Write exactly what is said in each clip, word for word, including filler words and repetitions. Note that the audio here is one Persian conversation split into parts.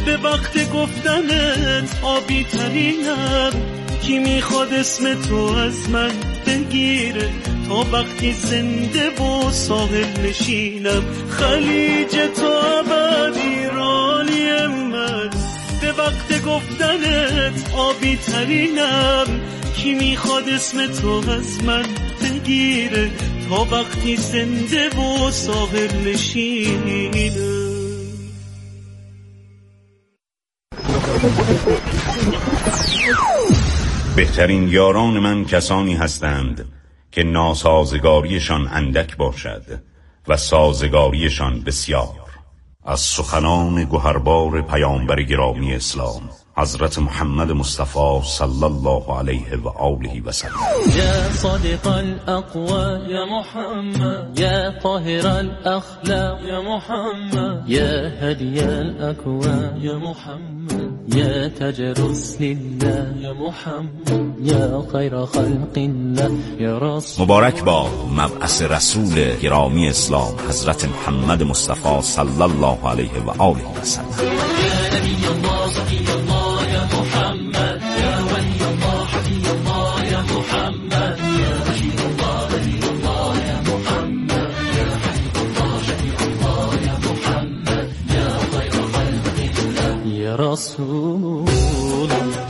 به وقت گفتنت آبی ترینم، کی میخواد اسم تو از من بگیره، تا وقتی زنده و ساحل نشینم، خلیج تو ابد ایرانی من، به وقت گفتنت آبی ترینم، کی میخواد اسم تو از من بگیره، تا وقتی زنده و ساحل نشینم. بهترین یاران من کسانی هستند که ناسازگاریشان اندک باشد و سازگاریشان بسیار. از سخنان گوهربار پیامبر گرامی اسلام حضرت محمد مصطفی صلی الله علیه و آله و سلم. یا صادق الاقوال یا محمد، یا طاهر الاخلاق یا محمد، یا هدی الاکوان یا محمد، یا تاج رسل الله یا محمد، یا خیر خلق الله یا رسول. مبارک با مبعث رسول گرامی اسلام حضرت محمد مصطفی صلی الله علیه و آله و سلم. یا نبی الله صفی الله یا محمد، یا ولی الله حفی الله یا محمد، یا رشید الله ولی الله یا محمد، یا حبیب الله شفیع الله یا محمد، یا خیر خلق الله یا رسول الله.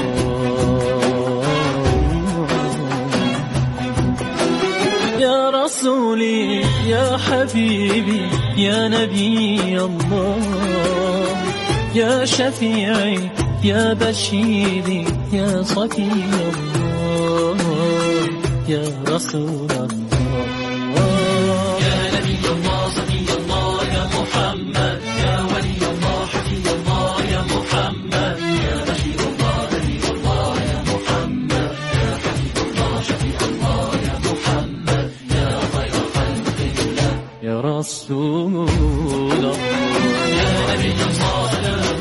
یا رسولی یا حبیبی یا نبی الله، یا شفیعی یا بشیری یا صفی الله، یا رسول الله. یا نبی الله صفی الله یا محمد، یا ولی الله حفی الله یا محمد، یا بشیر الله نبی الله یا محمد، یا حبیب الله شفیع الله یا محمد، یا خیر خلق الله یا رسول الله. یا نبی الله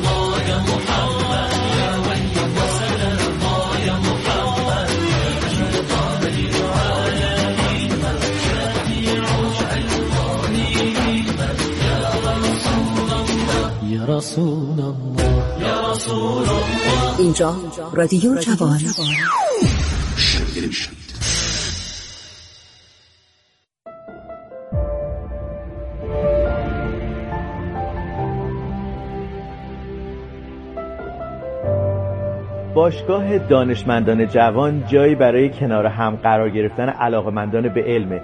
رسول الله یا رسول الله. اینجا رادیو جوان. باشگاه دانشمندان جوان جایی برای کنار هم قرار گرفتن علاقه‌مندان به علمه.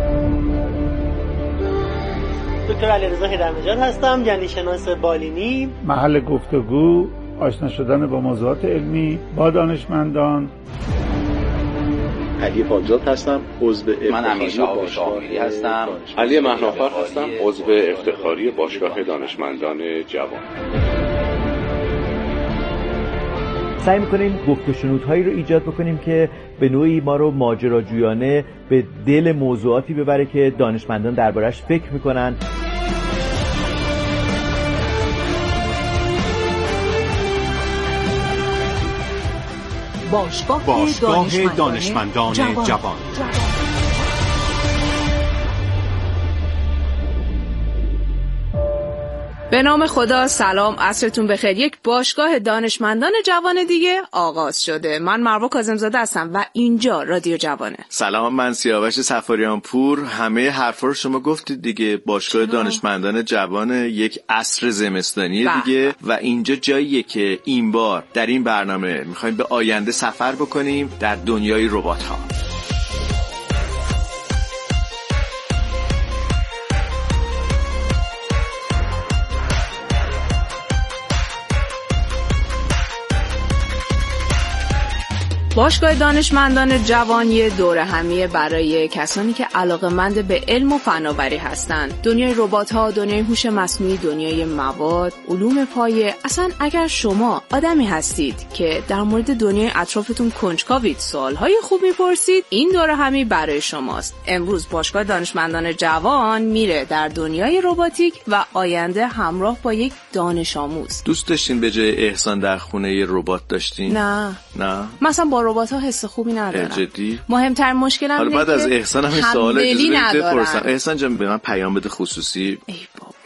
دکتر علیرضا هیدرنژاد هستم، یعنی شناس بالینی. محل گفتگو، آشنا شدن با موضوعات علمی با دانشمندان. علی پاکزاد هستم، عضو من همیشه آبشاهی هستم. علی مهنافر هستم، عضو افتخاری باشگاه دانشمندان جوان. سعی میکنیم گفت و شنودهایی رو ایجاد بکنیم که به نوعی ما رو ماجراجویانه به دل موضوعاتی ببره که دانشمندان دربارش فکر میکنن. باشگاه, باشگاه دانشمندان, دانشمندان جوان, جوان. به نام خدا، سلام، عصرتون بخیر. یک باشگاه دانشمندان جوان دیگه آغاز شده. من مروه کاظم‌زاده هستم و اینجا رادیو جوانه. سلام، من سیاوش صفاریان پور. همه حرفا رو شما گفتید دیگه. باشگاه چرا؟ دانشمندان جوان یک عصر زمستانی دیگه و اینجا جاییه که این بار در این برنامه میخوایم به آینده سفر بکنیم در دنیای ربات‌ها. باشگاه دانشمندان جوان یه دوره همیه برای کسانی که علاقه‌مند به علم و فناوری هستند. دنیای ربات‌ها، دنیای هوش مصنوعی، دنیای مواد، علوم پایه. اصلا اگر شما آدمی هستید که در مورد دنیای اطرافتون کنجکاوید، سوال‌های خوب می‌پرسید، این دوره همی برای شماست. امروز باشگاه دانشمندان جوان میره در دنیای رباتیک و آینده همراه با یک دانش آموز. دوست داشتین به جای احسان در خونه یه ربات داشتین؟ نه. نه. مثلا با ربات‌ها حس خوبی ندارم. جدی؟ مهمترین مشکلم اینه حالا بعد از احسان هم این سوال بپرسم. احسان جان به من پیام بده خصوصی.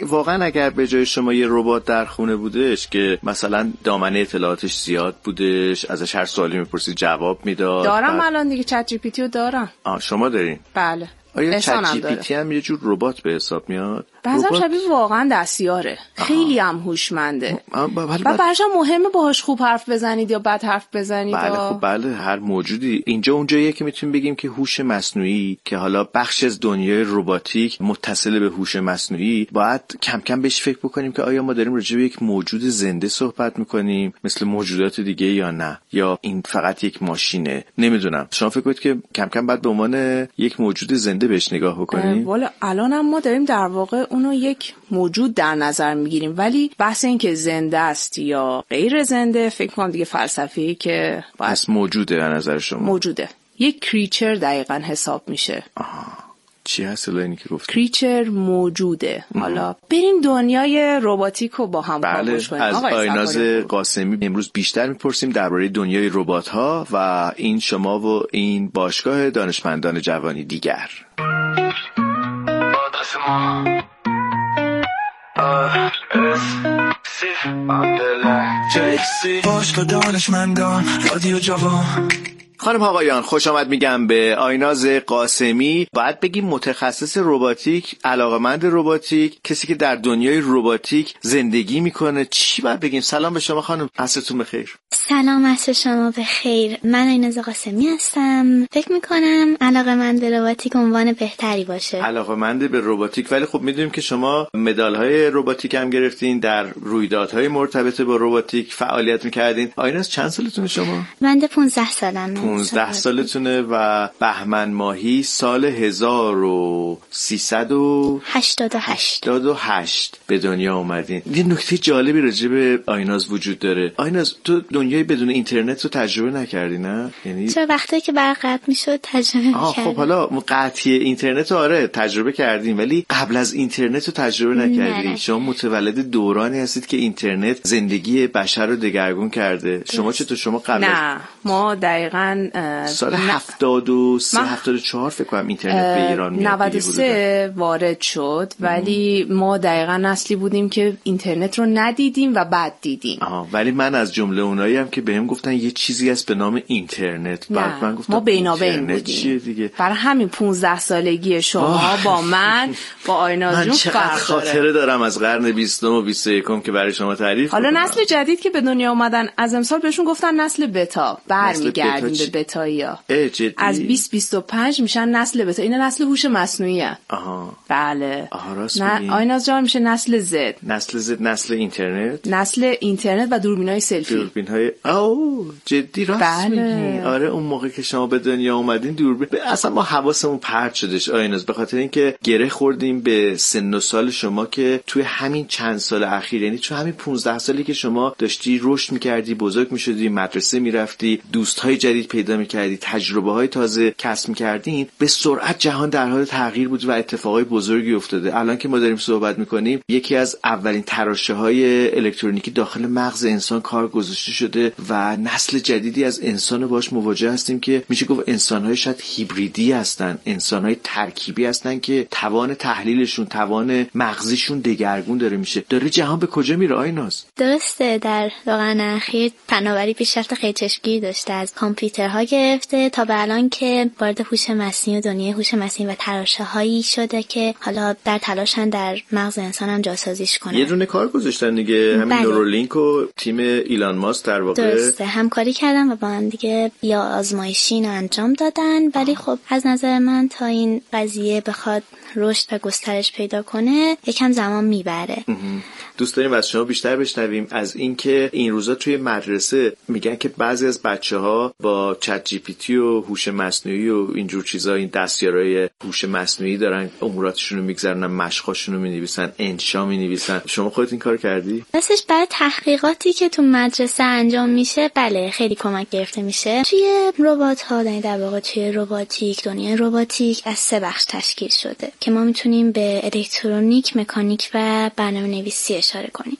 واقعا اگر به جای شما یه ربات در خونه بودش که مثلا دامنه اطلاعاتش زیاد بودش، ازش هر سوالی میپرسی جواب میداد. دارم بعد... الان دیگه چت جی پی تی رو دارم. آه شما دارین؟ بله. آیا چت جی پی تی هم یه جور ربات به حساب میاد؟ بعضا شبیه واقعا دستیاره. خیلی هم هوشمنده. و برشا مهمه باهاش خوب حرف بزنید یا بد حرف بزنید. بله خب بله، هر موجودی اینجا اونجاییه که میتونیم بگیم که هوش مصنوعی که حالا بخش از دنیای رباتیک متصل به هوش مصنوعی، باید کم کم بهش فکر بکنیم که آیا ما داریم راجع به یک موجود زنده صحبت میکنیم مثل موجودات دیگه یا نه، یا این فقط یک ماشینه. نمیدونم، شما فکر کنید که کم کم بعد به عنوان یک موجود زنده بهش نگاه بکنیم؟ والا الان هم ما داریم در واقع اونو یک موجود در نظر میگیریم، ولی بحث این که زنده است یا غیر زنده فکر کنم دیگه فلسفیه که بس موجوده در نظر شما. موجوده، یک کریچر دقیقاً حساب میشه. آها چی هست الان که گفت؟ کریچر موجوده. حالا بریم دنیای رباتیک رو با هم کاوش کنیم. از آیناز قاسمی امروز بیشتر میپرسیم درباره دنیای ربات ها و این شما و این باشگاه دانشمندان جوانی دیگر. باشگاه دانشمندان رادیو جوان. خانم آقایان خوش آمد میگم به آیناز قاسمی. باید بگیم متخصص رباتیک، علاقمند رباتیک، کسی که در دنیای رباتیک زندگی میکنه. چی باید بگیم؟ سلام به شما خانم، عصرتون بخیر. سلام، عصر شما بخیر. من آیناز قاسمی هستم. فکر میکنم علاقمند به رباتیک عنوان بهتری باشه. علاقمند به رباتیک، ولی خب میدونیم که شما مدال‌های رباتیک هم گرفتین، در رویدادهای مرتبط با رباتیک فعالیت میکردین. آیناز چند سالتونه شما؟ من پانزده سالمه. پانزده سالتونه و بهمن ماهی سال هزار و سیصد و هشتاد و هشت به دنیا اومدین. یه نکته جالبی راجع به آیناز وجود داره. آیناز تو دنیای بدون اینترنت رو تجربه نکردی نه؟ یعنی چرا وقتی که برق قطع میشد تجربه کردم. خب حالا قطعی اینترنت رو آره تجربه کردیم، ولی قبل از اینترنت رو تجربه نکردی. نه. شما متولد دورانی هستید که اینترنت زندگی بشر رو دگرگون کرده. شما چطور؟ شما قبل نه ما دقیقاً سال هفتاد و سه هفتاد و چهار فکر کنم اینترنت به ایران میاد. نود و سه وارد شد، ولی ما دقیقاً نسلی بودیم که اینترنت رو ندیدیم و بعد دیدیم. آها، ولی من از جمله اونایی هم که بهم گفتن یه چیزی هست به نام اینترنت. بعد من گفتم ما بینابین بودیم. دیگه برای همین پانزده سالگی شما با من با آیناز جون فرق خاطره دارم از قرن بیستم و بیست و یکم که برای شما تعریف حالا کنم. نسل جدید که به دنیا اومدن از امسال بهشون گفتن نسل بتا. برمیگردیم به بتایی‌ها. از بیست بیست و پنج میشن نسل بتا. این نسل هوش مصنوعیه. آها. بله. آها راست میگی. آیناز جان میشه نسل زد. نسل زد نسل اینترنت. نسل اینترنت و دوربینای سلفی. دوربین‌های او جدی راست بله. میگی. آره اون موقع که شما به دنیا اومدین دوربین اصلا ما حواسمون پرت شدش آیناز، به خاطر اینکه گره خوردیم به سن و سال شما که توی همین چند سال اخیر، یعنی تو همین پانزده سالی که شما داشتی رشد می‌کردی، بزرگ می‌شدی، مدرسه می‌رفتی، دوست‌های جدید پیدا می‌کردی، تجربه‌های تازه کسب می‌کردین، به سرعت جهان در حال تغییر بود و اتفاقای بزرگی افتاده. الان که ما داریم صحبت می‌کنیم یکی از اولین تراشه‌های الکترونیکی داخل مغز انسان کار گذاشته شده و نسل جدیدی از انسان باش مواجه هستیم که میشه گفت انسان‌های شاید هیبریدی هستن، انسان‌های ترکیبی هستن که توان تحلیلشون، توان مغزیشون دگرگون داره میشه. داره جهان به کجا میره آیناز؟ درسته، در واقعا اخیر فناوری پیشرفت خیلی چشمگیری داشته، از کامپیوترها گرفته تا به الان که وارد هوش مصنوعی و دنیای هوش مصنوعی و تراشه‌هایی شده که حالا در تلاشن در مغز انسان هم جاسازیش کنن. یه دونه کار گذاشتن دیگه، همین نورولینک و تیم ایلان ماسک در واقع درسته همکاری کردن و با هم دیگه یا آزمایشی رو انجام دادن، ولی خب از نظر من تا این قضیه بخواد رشد و گسترش پیدا کنه یکم زمان میبره. دوست داریم از شما بیشتر بشنویم از اینکه این روزا توی مدرسه میگن که بعضی از بچه‌ها با چت جی پی تی و هوش مصنوعی و اینجور چیزا، این دستیارای هوش مصنوعی دارن اموراتشون رو میگذرونن، مشقاشون رو مینویسن، انشا مینویسن. شما خودت این کار کردی؟ راستش برای تحقیقاتی که تو مدرسه انجام میشه بله خیلی کمک گرفته میشه. توی ربات‌ها، در واقع توی رباتیک، دنیای رباتیک از سه بخش تشکیل شده که ما میتونیم به الکترونیک، مکانیک و برنامه‌نویسی اشاره کنیم.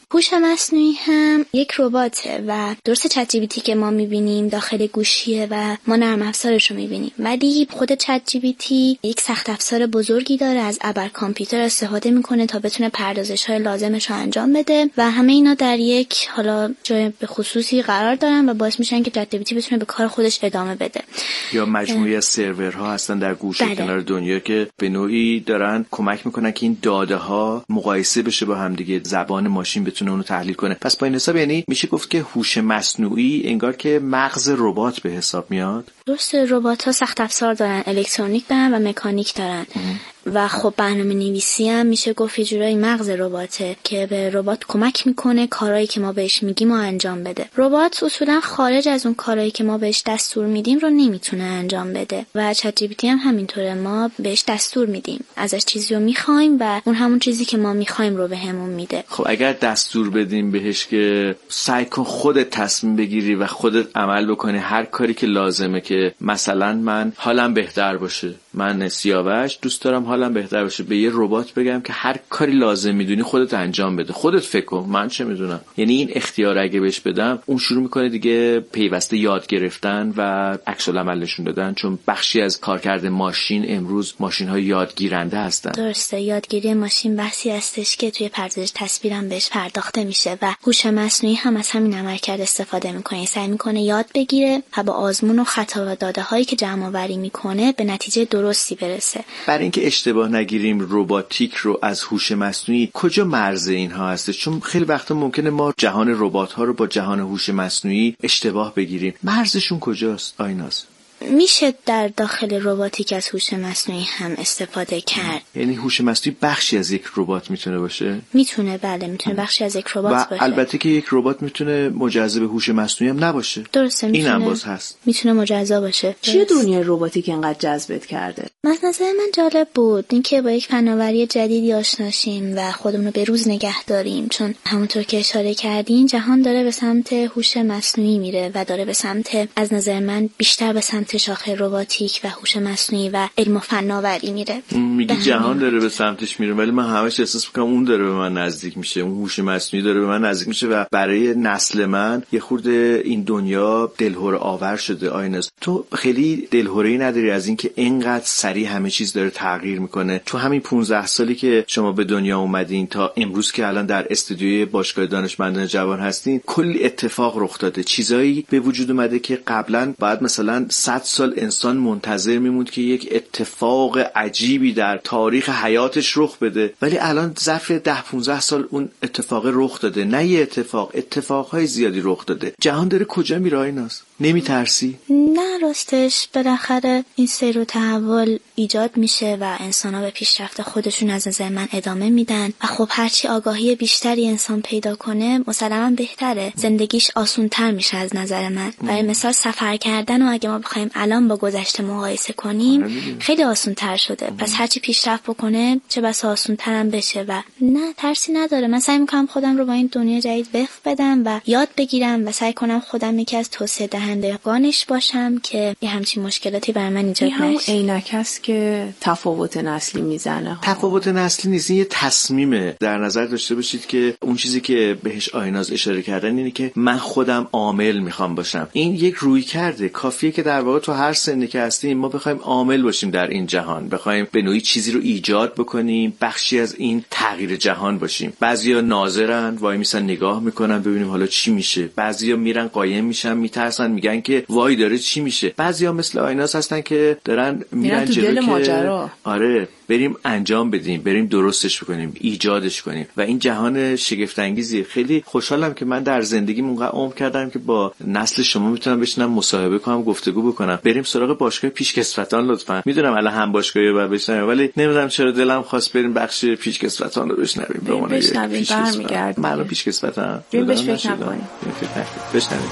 هوش مصنوعی هم یک رباته و درست چت جی پی تی که ما میبینیم داخل گوشیه و ما نرم افزارش رو میبینیم، ولی خود چت جی پی تی یک سخت افزار بزرگی داره، از ابر کامپیوتر استفاده میکنه تا بتونه پردازش‌های لازمش رو انجام بده و همه اینا در یک حالا جای به خصوصی قرار دارن و باعث میشن که چت جی پی تی بتونه به کار خودش ادامه بده. یا مجموعی از سرورها هستن در گوشه بله. کنار دنیا که به نوعی دارن کمک میکنن که این داده ها مقایسه بشه با هم دیگه، زبان ماشین بتونه اونو تحلیل کنه. پس با این حساب یعنی میشه گفت که هوش مصنوعی انگار که مغز ربات به حساب میاد. درست، ربات‌ها سخت افزار دارن، الکترونیک دارن و مکانیک دارن ام. و خب برنامه نویسی هم میشه گفت یه جورایی مغز رباته که به ربات کمک میکنه کارهایی که ما بهش میگیم و انجام بده. ربات اصولا خارج از اون کارهایی که ما بهش دستور میدیم رو نمیتونه انجام بده و چت جی پی تی هم همینطوره، ما بهش دستور میدیم، ازش چیزی رو میخوایم و اون همون چیزی که ما میخوایم رو بهمون میده. خب اگر دستور بدیم بهش که سعی کن خودت تصمیم بگیری و خودت عمل بکنی هر کاری که لازمه، که مثلا من حالم بهتر باشه، من سیاوش دوست دارم حالم بهتر باشه، به یه ربات بگم که هر کاری لازم میدونی خودت انجام بده، خودت فکر کن، من چه میدونم. یعنی این اختیار اگه بهش بدم، اون شروع میکنه دیگه پیوسته یاد گرفتن و عکس العمل نشون دادن، چون بخشی از کارکرد ماشین امروز ماشین‌های یادگیرنده هستن. درسته، یادگیری ماشین بحثی هستش که توی پردازش تصویرم بهش پرداخته میشه و هوش مصنوعی هم از همین عملکرد استفاده میکنه، سعی میکنه یاد بگیره و با آزمون و خطا و داده هایی که جمع آوری میکنه به نتیجه درستی برسه. برای اینکه اشتباه نگیریم رباتیک رو از هوش مصنوعی، کجا مرز اینها هستش؟ چون خیلی وقتا ممکنه ما جهان ربات ها رو با جهان هوش مصنوعی اشتباه بگیریم. مرزشون کجاست آیناز؟ میشه در داخل رباتیک از هوش مصنوعی هم استفاده کرد. یعنی هوش مصنوعی بخشی از یک ربات میتونه باشه؟ میتونه، بله، میتونه بخشی از یک ربات باشه. و البته که یک ربات میتونه مجزا به هوش مصنوعی هم نباشه. درسته، میتونه. این هم باز هست. میتونه مجزا باشه. چیه دنیای رباتیک اینقدر جذبت کرده؟ از نظر من جالب بود اینکه با یک فناوری جدیدی آشنا شیم و خودمون رو به روز نگه داریم، چون همونطور که اشاره کردین جهان داره به سمت هوش مصنوعی میره و داره به سمت، از نظر من بیشتر به سمت شاخه رباتیک و هوش مصنوعی و علم و فناوری میره. میگی جهان داره به سمتش میره، ولی من همش احساس میکنم اون داره به من نزدیک میشه، اون هوش مصنوعی داره به من نزدیک میشه و برای نسل من یه خورده این دنیا دلهره آور شده. آیناز، تو خیلی دلهره‌ای نداری از اینکه اینقدر سریع همه چیز داره تغییر میکنه؟ تو همین پانزده سالی که شما به دنیا اومدین تا امروز که الان در استودیوی باشگاه دانشمندان جوان هستین، کلی اتفاق رخ داده، چیزایی به وجود اومده که قبلا بعد مثلا صد سال انسان منتظر میموند که یک اتفاق عجیبی در تاریخ حیاتش رخ بده، ولی الان ظرف ده پانزده سال اون اتفاق رخ داده. نه یه اتفاق، اتفاقهای زیادی رخ داده. جهان داره کجا میره آیناز؟ نمیترسی؟ نه راستش بالاخره این سیر و تحول ایجاد میشه و انسان‌ها به پیشرفت خودشون از نظر من ادامه میدن و خب هرچی آگاهی بیشتری انسان پیدا کنه مسلماً بهتره، زندگیش آسان‌تر میشه از نظر من. برای مثال سفر کردن و اگه ما بخوایم الان با گذشته مقایسه کنیم خیلی آسان‌تر شده، پس هرچی پیشرفت بکنه چه بس آسان‌تر هم بشه و نه ترسی نداره. من سعی میکنم خودم رو با این دنیا جدید وفق بدم و یاد بگیرم و سعی کنم خودم یکی از توسعه دهندگانش باشم که یه همچین مشکلاتی برای من ایجاد نشه. این همون عینک هست که تفاوت نسلی میزنه. تفاوت نسلی نیست، این یه تصمیمه. در نظر داشته باشید که اون چیزی که بهش آیناز اشاره کردن اینه که من خودم عامل میخوام باشم. این یک روی کرده. کافیه که در واقع تو هر سنی که هستیم ما بخوایم عامل باشیم در این جهان، بخوایم به نوعی چیزی رو ایجاد بکنیم، بخشی از این تغییر جهان باشیم. بعضیا ناظرن، وای میسن نگاه میکنن ببینیم حالا چی میشه. بعضیا میرن قایم میشن، میترسن، میگن که وای داره چی میشه. بعضیا مثل آیناز هستن که دارن میرن جلو که ماجرا. آره بریم انجام بدیم، بریم درستش بکنیم، ایجادش کنیم و این جهان شگفت انگیزی. خیلی خوشحالم که من در زندگیم اونقدر عمر کردم که با نسل شما میتونم بشینم مصاحبه کنم، گفتگو بکنم. بریم سراغ باشگاه پیشکسوتان لطفا. میدونم الان هم باشگاهی بعد بشنویم، ولی نمیدونم چرا دلم خواست بریم بخش پیشکسوتان رو بشنویم. به عنوان یک پیشکسوت من پیشکسوتم. بریم بهش فکر نکنیم. بشنویم.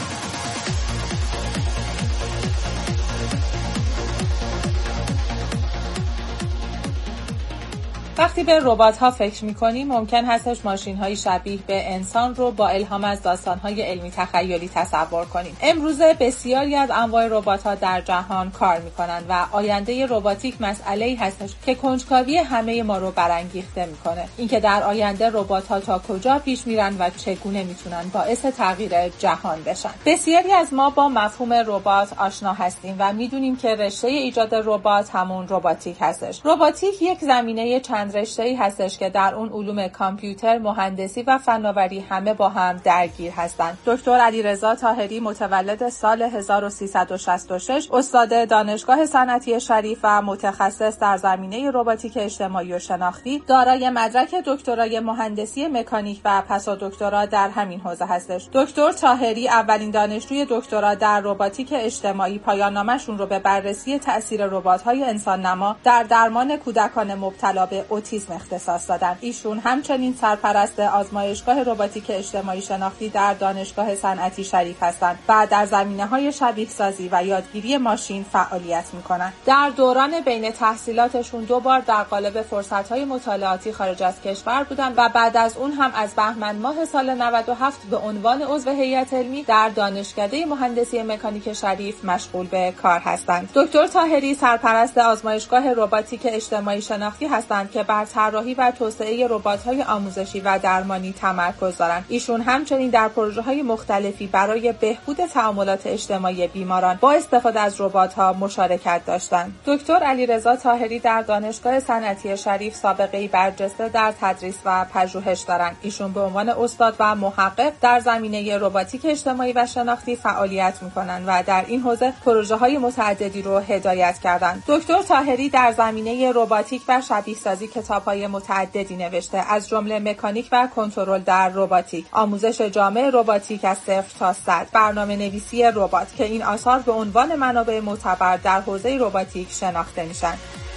وقتی به ربات‌ها فکر می‌کنیم ممکن هستش ماشین‌های شبیه به انسان رو با الهام از داستان‌های علمی تخیلی تصور کنیم. امروزه بسیاری از انواع ربات‌ها در جهان کار می‌کنند و آینده رباتیک مسئله‌ای هستش که کنجکاوی همه ما رو برانگیخته می‌کنه. اینکه در آینده ربات‌ها تا کجا پیش میرن و چگونه میتونن باعث تغییر جهان بشن. بسیاری از ما با مفهوم ربات آشنا هستیم و میدونیم که رشته ایجاد ربات همون رباتیک هستش. رباتیک یک زمینه چند رشته‌ای هستش که در اون علوم کامپیوتر، مهندسی و فناوری همه با هم درگیر هستند. دکتر علیرضا طاهری متولد سال هزار و سیصد و شصت و شش، استاد دانشگاه صنعتی شریف و متخصص در زمینه رباتیک اجتماعی و شناختی، دارای مدرک دکترای مهندسی مکانیک و پسادکترا در همین حوزه هستش. دکتر طاهری اولین دانشجوی دکترا در رباتیک اجتماعی پایان نامه‌شون رو به بررسی تأثیر ربات‌های انسان نما در درمان کودکان مبتلا به اوتیسم اختصاص دادن. ایشون همچنین سرپرست آزمایشگاه رباتیک اجتماعی شناختی در دانشگاه صنعتی شریف هستند و در زمینه‌های شبیه سازی و یادگیری ماشین فعالیت می‌کنند. در دوران بین تحصیلاتشون دو بار در قالب فرصت‌های مطالعاتی خارج از کشور بودن و بعد از اون هم از بهمن ماه سال نود و هفت به عنوان عضو هیئت علمی در دانشکده مهندسی مکانیک شریف مشغول به کار هستند. دکتر طاهری سرپرست آزمایشگاه رباتیک اجتماعی شناختی هستند که بر طراحی و توسعه ربات‌های آموزشی و درمانی تمرکز دارند. ایشون همچنین در پروژه‌های مختلفی برای بهبود تعاملات اجتماعی بیماران با استفاده از ربات‌ها مشارکت داشتند. دکتر علیرضا طاهری در دانشگاه صنعتی شریف سابقه‌ای برجسته در تدریس و پژوهش دارند. ایشون به عنوان استاد و محقق در زمینه رباتیک اجتماعی و شناختی فعالیت می‌کنند و در این حوزه پروژه‌های متعددی رو هدایت کردند. دکتر طاهری در زمینه رباتیک و شبیه سازی کتاب‌های متعددی نوشته، از جمله مکانیک و کنترل در رباتیک، آموزش جامع رباتیک از صفر تا صد، برنامه‌نویسی ربات که این آثار به عنوان منابع معتبر در حوزه رباتیک شناخته میشن.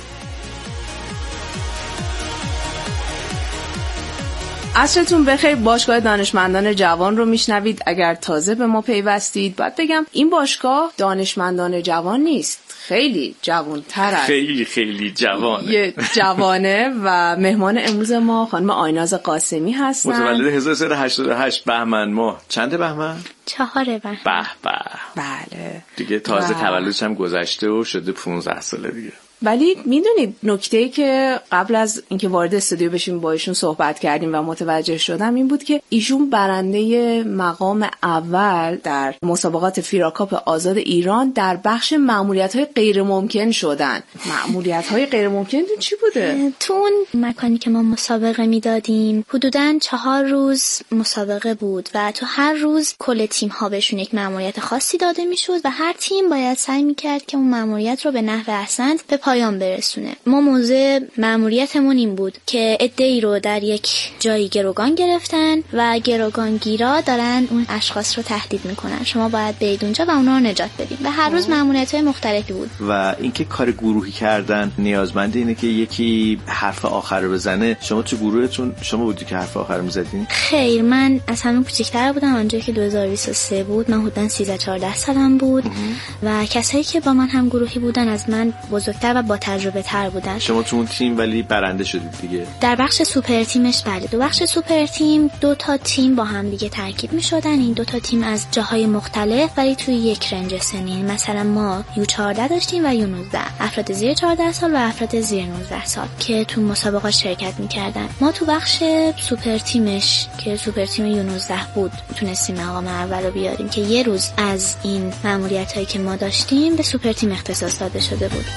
عصرتون بخیر. باشگاه دانشمندان جوان رو میشنوید. اگر تازه به ما پیوستید باید بگم این باشگاه دانشمندان جوان نیست، خیلی جوان‌تره، خیلی خیلی جوانه، یه جوانه. و مهمان امروز ما خانم آیناز قاسمی هستن، متولد هزار و سیصد و هشتاد و هشت بهمن ماه. چند بهمن؟ چهار بهمن. به به. بله دیگه تازه تولدش هم گذشته و شده پانزده ساله دیگه. ولی میدونید نکته‌ای که قبل از اینکه وارد استودیو بشیم با ایشون صحبت کردیم و متوجه شدم این بود که ایشون برنده مقام اول در مسابقات فیراکاپ آزاد ایران در بخش مأموریت‌های غیر ممکن شدن. مأموریت‌های غیر ممکن چی بوده؟ تو اون مکانی که ما مسابقه میدادیم حدوداً چهار روز مسابقه بود و تو هر روز کل تیم‌ها بهشون یک مأموریت خاصی داده میشد و هر تیم باید سعی می‌کرد که اون مأموریت رو به نحو احسن به پایان برسونه. ما موضوع مأموریتمون این بود که عده‌ای رو در یک جایی گروگان گرفتن و گروگانگیرا دارن اون اشخاص رو تهدید میکنن. شما باید برید اونجا و اونا رو نجات بدید و هر روز مأموریت‌های مختلفی بود. و اینکه کار گروهی کردن نیازمند اینه که یکی حرف آخر رو بزنه. شما تو گروهتون شما بودی که حرف آخر رو می‌زدین؟ خیر، من از همه کوچیک‌تر بودم. اونجایی که دو هزار و بیست و سه بود من حدوداً سیزده چهارده سالم بود و کسایی که با من هم گروهی بودن از من بزرگتر و با تجربه تر بودن. شما تو اون تیم ولی برنده شدید دیگه. در بخش سوپر تیمش بله، دو بخش سوپر تیم دو تا تیم با هم دیگه ترکیب می‌شدن. این دو تا تیم از جاهای مختلف ولی توی یک رنج سنی. مثلا ما یو چهارده داشتیم و یو نوزده، افراد زیر چهارده سال و افراد زیر نوزده سال که تو مسابقات شرکت می‌کردن. ما تو بخش سوپر تیمش که سوپر تیم یو نوزده بود تونستیم مقام اول رو بیاریم که یه روز از این مأموریتایی که ما داشتیم به سوپر تیم اختصاص داده شده بود.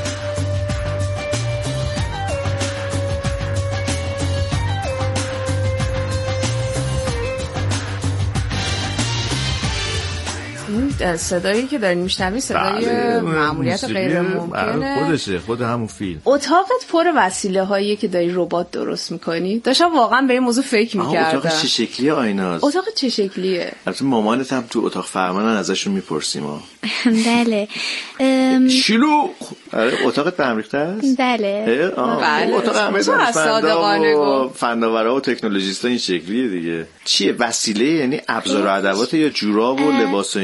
صدایی که دارین میشنوی صدای مأموریت غیر ممکنه، خودشه، خود همون فیلم. اتاقت پر وسیله هایی که داری ربات درست میکنی. داشتم واقعا به این موضوع فکر میکردم. اتاق چه شکلیه آیناز؟ اتاق چه شکلیه؟ البته مامانت هم تو اتاق فرمانن ازشون میپرسیم ها. بله. شلو اتاقت به هم ریخته است؟ بله. بله. اتاق همه دانشمندا و فناورا و تکنولوژیستا این شکلیه دیگه. چیه وسیله؟ یعنی ابزار و ادوات یا جوراب و لباس و اینا؟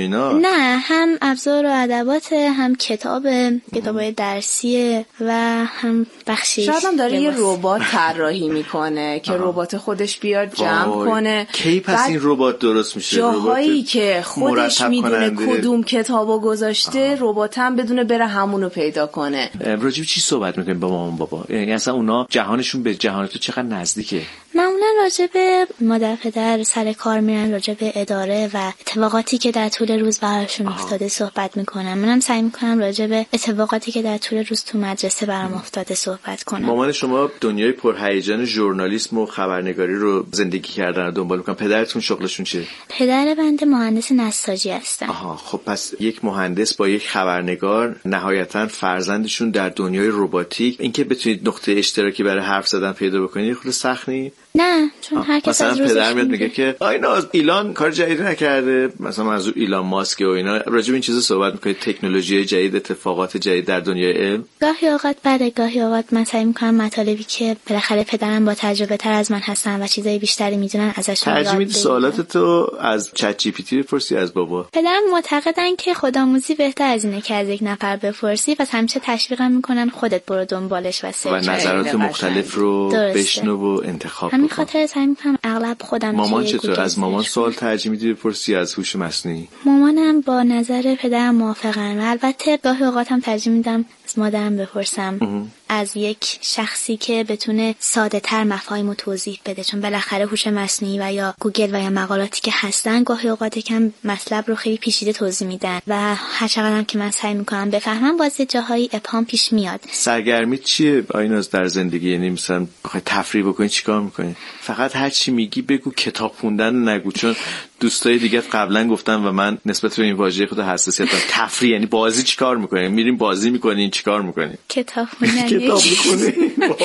نه، هم ابزار و ادوات، هم کتاب کتابای درسیه و هم بخشی شاید هم داره یه ربات طراحی میکنه که ربات خودش بیاد جمع کنه. کی پس این ربات درست میشه؟ جاهایی که خودش میدونه کدوم کتابو گذاشته، ربات هم بدونه بره همونو پیدا کنه. راجب چی صحبت میکنیم با مامان بابا؟ یعنی اصلا اونا جهانشون به جهان تو چقدر نزدیکه؟ معمولا راجع به مادر پدر سر کار میرن، راجع به اداره و اتفاقاتی که در طول روز براشون افتاده صحبت میکنم. منم سعی میکنم راجع به اتفاقاتی که در طول روز تو مدرسه برام افتاده صحبت کنم. مامان شما دنیای پرهیجان ژورنالیسم و خبرنگاری رو زندگی کردن و دنبال میکنن. پدرتون شغلشون چیه؟ پدر بنده مهندس نساجی هستن. آها، خب پس یک مهندس با یک خبرنگار، نهایتا فرزندشون در دنیای رباتیک، اینکه بتونید نقطه اشتراکی برای حرف زدن پیدا بکنید خود سخت نیست؟ نه، چون هر کس از روزش پدر میاد میگه که اینا از ایلان کار جدیدی نکرده، مثلا از ایلان ماسک و اینا، راجع به این چیزا صحبت میکنید، تکنولوژی جدید، اتفاقات جدید در دنیای علم. گاهی اوقات بله، گاهی اوقات من سعی میکنم مطالبی که بالاخره پدرم با تجربه تر از من هستن و چیزای بیشتری میدونن ازشون یاد بگیرم. سوالاتتو از چت جی پی تی بپرسی از بابا؟ پدرم معتقدن که خودآموزی بهتر از اینه که از یک نفر بپرسی، پس همیشه تشویقم میکنن خودت برو دنبالش و سرچ و نظرات مختلف رو بشنو و انتخاب کن. همین خاطر سعی میکنم اغلب خودم. مامان چطور؟ از مامان سوال ترجیح میدی بپرسی از هوش مصنوعی؟ مامانم با نظر پدرم موافقن و البته گاهی اوقات هم ترجیح میدم از مادرم بپرسم اه. از یک شخصی که بتونه ساده تر مفاهیم رو توضیح بده، چون بالاخره هوش مصنوعی و یا گوگل و یا مقالاتی که هستن گاهی اوقات کم مطلب رو خیلی پیچیده توضیح میدن و هر چقدرم که من سعی میکنم بفهمم باز جاهایی ابهام پیش میاد. سرگرمی چیه آیناز در زندگی؟ یعنی مثلا بخوای تفریح بکنی چیکار میکنی؟ فقط هر چی میگی بگو، کتاب خوندن نگو، چون دوستای دیگه قبلا گفتم و من نسبت به این واژه خود حساسیت دارم. تفریح یعنی بازی چیکار میکنی؟ میریم بازی میکنین چیکار میکنی؟ کتاب خوندن. کتاب میخونی؟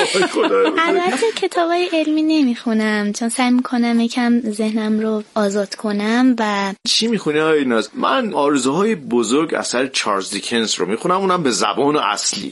البته کتابای علمی نمیخونم، چون سعی میکنم یکم ذهنم رو آزاد کنم. و چی میخونی آیناز؟ من آرزوهای بزرگ اثر چارلز دیکنز رو میخونم، اونم به زبان اصلی.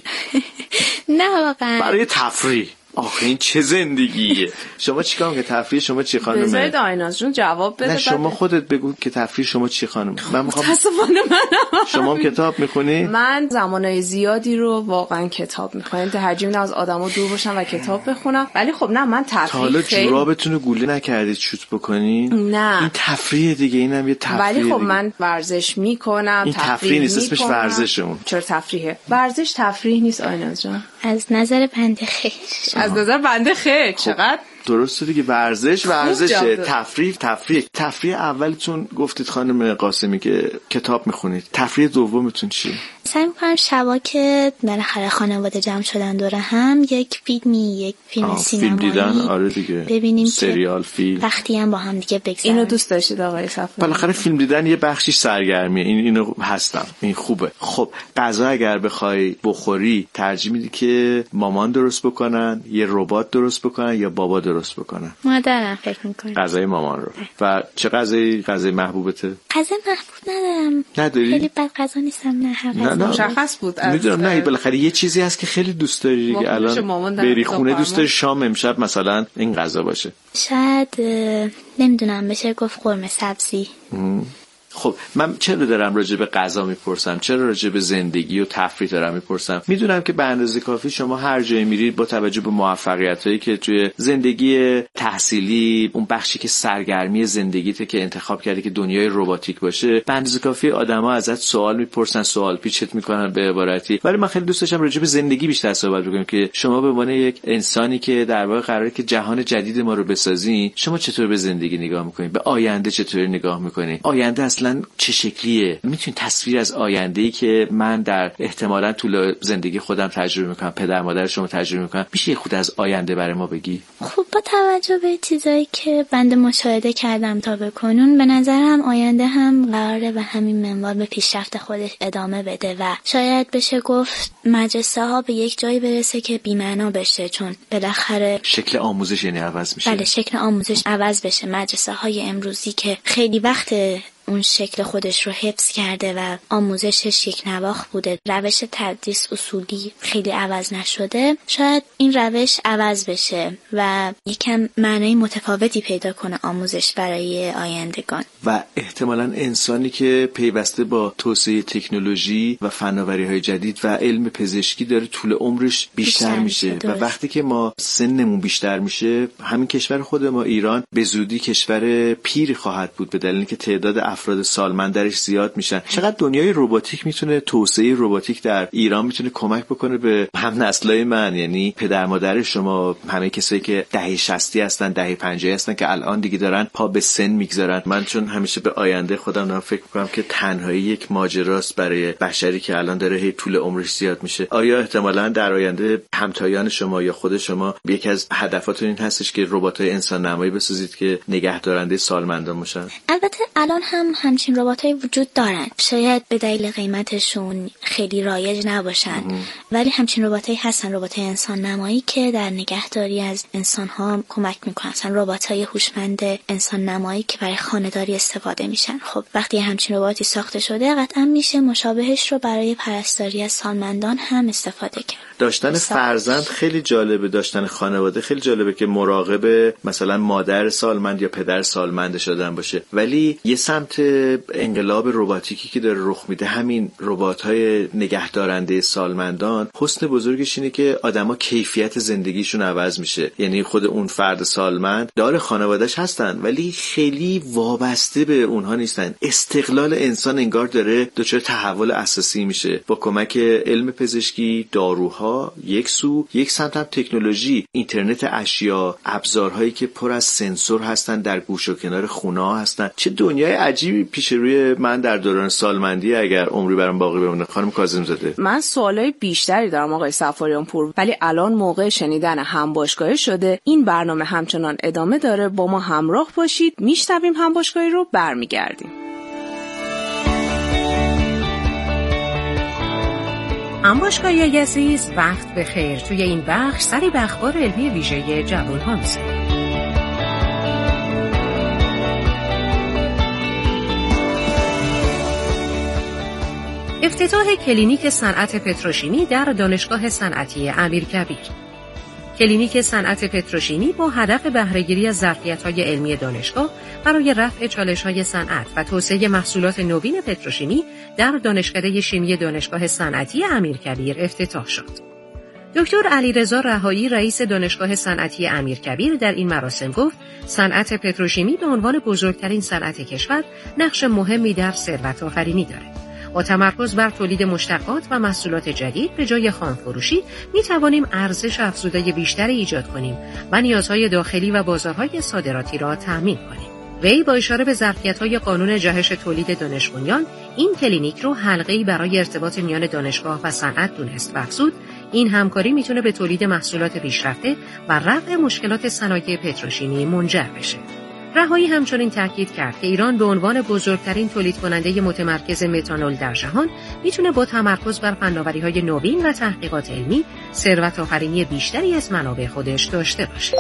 نه واقعا برای تفریح. آخه این چه زندگیه؟ شما چیکار میکنی؟ تفریح شما چی خانم؟ بذارید آیناز جون جواب بده. نه شما خودت بگو که تفریح شما چی خانم؟ من میخوام متاسفانه من شما کتاب میخونی؟ من زمانهای زیادی رو واقعا کتاب میخونم، ترجیح میدم از آدما دور باشم و کتاب بخونم. ولی خب نه، من تفریح حالا جورابتون رو گوله نکردید شوت بکنین؟ نه این تفریح دیگه، اینم یه تفریح. ولی خب دیگه. من ورزش میکنم. این تفریح نیست، اسمش ورزشه. اون چرا تفریحه؟ ورزش تفریح نیست آیناز جان. از نظر بنده خیر. از نظر بنده خیر چقدر درسته دیگه. ورزش ورزشه، تفریح تفریح. تفریح اولتون گفتید خانم قاسمی که کتاب میخونید، تفریح دومتون چیه؟ سعی میکنم شبا که بالاخره خانواده جمع شدن دوره هم یک فیلمی، یک فیلم سینمایی فیلم دیدن، آره دیگه، ببینیم، سریال، فیلم، وقتی هم با هم دیگه بگذرونیم. اینو دوست داشتید آقای صفایی؟ بالاخره فیلم دیدن یه بخشش سرگرمیه، این اینو هستم، این خوبه. خب غذا اگر بخوای بخوری ترجیح میدی که مامان درست بکنن، یه ربات درست بکنن یا بابا درست بکنن؟ مادرم فکر میکنم غذای مامان رو. و چه غذایی غذای محبوبته؟ غذا محبوب ندارم. نداری؟ خیلی بد غذا نیستم. نه نه نه مشخص بود. میدونم نه، بالاخره یه چیزی هست که خیلی دوست داری دیگه. الان بری خونه دوست داری شام امشب مثلا این غذا باشه. شاید نمیدونم بشه گفت قرمه سبزی. خب من چرا دارم راجع به غذا میپرسم؟ چرا راجع به زندگی و تفریح دارم میپرسم؟ میدونم که به اندازه کافی شما هر جایی میرید با توجه به موفقیتایی که توی زندگی تحصیلی، اون بخشی که سرگرمی زندگیته که انتخاب کردی که دنیای رباتیک باشه، به اندازه کافی آدما ازت سوال میپرسن، سوال پیچت میکنن به عبارتی. ولی من خیلی دوست داشتم راجع به زندگی بیشتر صحبت بکنم که شما به عنوان یک انسانی که در واقع قراره که جهان جدید ما رو بسازین، شما چطور به زندگی نگاه میکنید؟ به آینده چطور نگاه میکنید؟ آینده اصلا چه شکلیه؟ میتونید تصویر از آینده‌ای که من در احتمالاً طول زندگی خودم تجربه میکنم، پدر مادر شما تجربه میکنم، میشه یه خود از آینده برای ما بگی؟ خب با توجه به چیزایی که بنده مشاهده کردم تا به کنون، به نظرم آینده هم قراره به همین منوال به پیشرفت خودش ادامه بده و شاید بشه گفت مدرسه ها به یک جایی برسه که بی‌معنا بشه، چون بالاخره شکل آموزش یعنی عوض میشه. بله، شکل آموزش عوض بشه. مدرسه های امروزی که خیلی وقت اون شکل خودش رو حفظ کرده و آموزشش یک نواخت بوده، روش تدریس اصولی خیلی عوض نشده، شاید این روش عوض بشه و یکم معنای متفاوتی پیدا کنه آموزش برای آیندگان. و احتمالاً انسانی که پیوسته با توسعه تکنولوژی و فناوری‌های جدید و علم پزشکی داره طول عمرش بیشتر, بیشتر میشه, میشه. و وقتی که ما سنمون بیشتر میشه، همین کشور خود ما ایران به زودی کشور پیری خواهد بود به دلیل اینکه تعداد افراد سالمند درش زیاد میشن. چقدر دنیای رباتیک میتونه، توسعه رباتیک در ایران میتونه کمک بکنه به هم نسلای من، یعنی پدر مادر شما، همه کسایی که دهه شصت هستن، دهه پنجاه هستن که الان دیگه دارن پا به سن میگذارن. من چون همیشه به آینده خودم دارم فکر میکنم که تنهایی یک ماجراست برای بشری که الان داره هی طول عمرش زیاد میشه. آیا احتمالاً در آینده همتایان شما یا خود شما یکی از هدفاتون این هستش که ربات‌های انسان نمایی بسازید که نگهدارنده سالمندان باشن؟ البته الان هم همچین ربات‌هایی وجود دارن، شاید به دلیل قیمتشون خیلی رایج نباشن، ام. ولی همچین ربات‌هایی هستن، ربات‌های انسان نمایی که در نگهداری از انسان‌ها کمک میکنن. مثلا ربات‌های هوشمند انسان نمایی که برای خانه‌داری استفاده میشن. خب وقتی همچین رباتی ساخته شده، قطعا میشه مشابهش رو برای پرستاری از سالمندان هم استفاده کرد. داشتن فرزند خیلی جالبه، داشتن خانواده خیلی جالبه که مراقب مثلا مادر سالمند یا پدر سالمند شدن باشه. ولی یه سمت انقلاب رباتیکی که داره رخ میده، همین ربات‌های نگهدارنده سالمندان، حسن بزرگش اینه که آدما کیفیت زندگیشون عوض میشه. یعنی خود اون فرد سالمند داره خانواده‌اش هستن ولی خیلی وابسته به اونها نیستن. استقلال انسان انگار داره دچار تحول اساسی میشه با کمک علم پزشکی، داروها یک سو، یک سمت هم تکنولوژی، اینترنت اشیا، ابزارهایی که پر از سنسور هستن در گوش و کنار خونه‌ها هستن. چه دنیای عجیبی پیش روی من در دوران سالمندی اگر عمری برام باقی بمونه. خانم کاظم‌زاده، من سوالای بیشتری دارم آقای سفاریان پور، ولی الان موقع شنیدن همباشگاهی شده. این برنامه همچنان ادامه داره، با ما همراه باشید. میشنویم همباشگاهی رو، برمیگردیم. همباشگاهی عزیز، وقت بخیر. توی این بخش سری به اخبار علمی ویژه جوان‌ها می‌زنیم. افتتاح کلینیک صنعت پتروشیمی در دانشگاه صنعتی امیرکبیر. کلینیک صنعت پتروشیمی با هدف بهره‌گیری از ظرفیت‌های علمی دانشگاه برای رفع چالش‌های صنعت و توسعه محصولات نوین پتروشیمی در دانشکده شیمی دانشگاه صنعتی امیرکبیر افتتاح شد. دکتر علیرضا رهایی، رئیس دانشگاه صنعتی امیرکبیر، در این مراسم گفت صنعت پتروشیمی به عنوان بزرگترین صنعت کشور نقش مهمی در ثروت آفرینی دارد. با تمرکز بر تولید مشتقات و محصولات جدید به جای خام فروشی می توانیم ارزش افزوده بیشتری ایجاد کنیم و نیازهای داخلی و بازارهای صادراتی را تأمین کنیم. وی با اشاره به ظرفیت‌های قانون جهش تولید دانش بنیان، این کلینیک رو حلقه‌ای برای ارتباط میان دانشگاه و صنعت دونست و افزود این همکاری میتونه به تولید محصولات پیشرفته و رفع مشکلات صنایع پتروشیمی منجر بشه. رهایی همچنین تاکید کرد که ایران به عنوان بزرگترین تولید کننده متمرکز متانول در جهان میتونه با تمرکز بر فناوری‌های نوین و تحقیقات علمی ثروت آفرینی بیشتری از منابع خودش داشته باشه.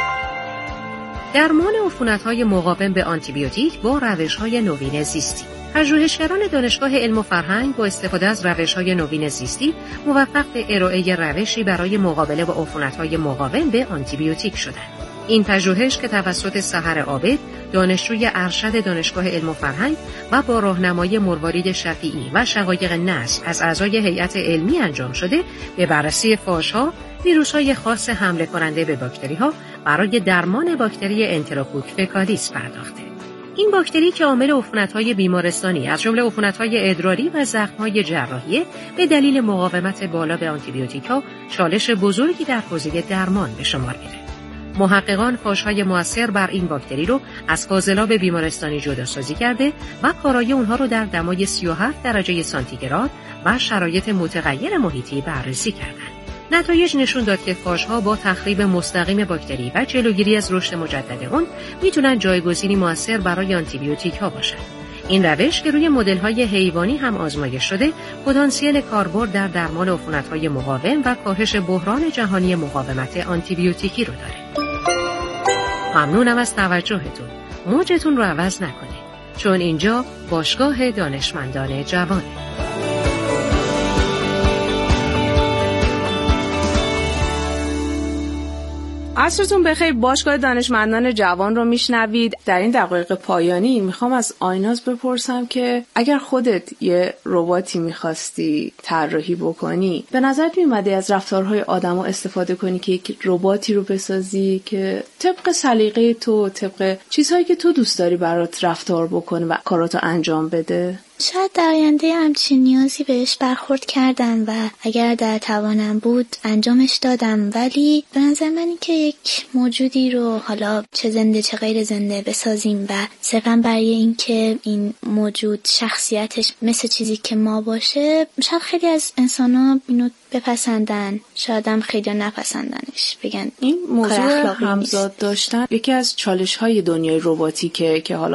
درمان عفونت‌های مقاوم به آنتیبیوتیک با روش‌های نوین زیستی. پژوهشگران دانشگاه علم و فرهنگ با استفاده از روش‌های نوین زیستی موفق به ارائه روشی برای مقابله با عفونت‌های مقاوم به آنتیبیوتیک شدند. این پژوهش که توسط سحر عابد، دانشجوی ارشد دانشگاه علم و فرهنگ و با راهنمایی مروارید شفیعی و شقایق نسل از اعضای هیئت علمی انجام شده، به بررسی فاژها، ویروس‌های خاص حمله کننده به باکتری‌ها برای درمان باکتری انتروکوک فکالیس پرداخته. این باکتری که عامل عفونت‌های بیمارستانی از جمله عفونت‌های ادراری و زخم‌های جراحی به دلیل مقاومت بالا به آنتیبیوتیک‌ها چالش بزرگی در حوزه درمان به شمار می‌ره. محققان فاژهای مؤثر بر این باکتری رو از فاضلاب بیمارستانی جداسازی کرده و کارایی اونها رو در دمای سی و هفت درجه سانتیگراد و شرایط متغیر محیطی بررسی کردند. نتایج نشون داد که فاژها با تخریب مستقیم باکتری و جلوگیری از رشد مجدد اون میتونن جایگزینی مؤثر برای آنتیبیوتیک ها باشن. این روش که روی مدل‌های حیوانی هم آزمایش شده، پتانسیل کاربرد در درمان عفونت‌های مقاوم و کاهش بحران جهانی مقاومت آنتیبیوتیکی رو داره. ممنونم از توجهتون. موجتون رو عوض نکنید. چون اینجا باشگاه دانشمندان جوان. عصرتون بخیر. باشگاه دانشمندان جوان رو میشنوید. در این دقایق پایانی میخوام از آیناز بپرسم که اگر خودت یه رباتی میخواستی طراحی بکنی، به نظرت میومده از رفتارهای آدما استفاده کنی که یک رباتی رو بسازی که طبق سلیقه تو، طبق چیزهایی که تو دوست داری برات رفتار بکنه و کاراتو انجام بده؟ شاید در آینده همچین نیازی بهش برخورد کردم و اگر در توانم بود انجامش دادم، ولی به نظر من این که یک موجودی رو حالا چه زنده چه غیر زنده بسازیم و صرفا برای این که این موجود شخصیتش مثل چیزی که ما باشه، شاید خیلی از انسانا اینو بپسندن، شاید هم خیلی نپسندنش، بگن این موضوع همزاد داشتن یکی از چالش های دنیای رباتیکه که حالا